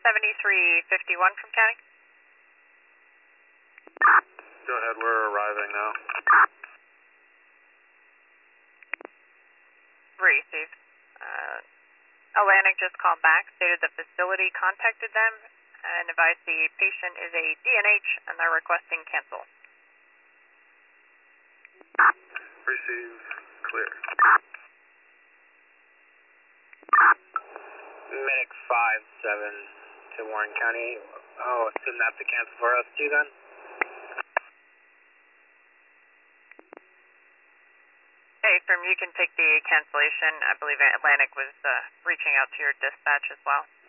7351 from county. Go ahead, we're arriving now. Received. Atlantic just called back, stated the facility contacted them and advised the patient is a DNH and they're requesting cancel. Receive, clear. Medic 5-7 to Warren County. Oh, assume that's a cancel for us too then? Hey, from you can take the cancellation. I believe Atlantic was reaching out to your dispatch as well.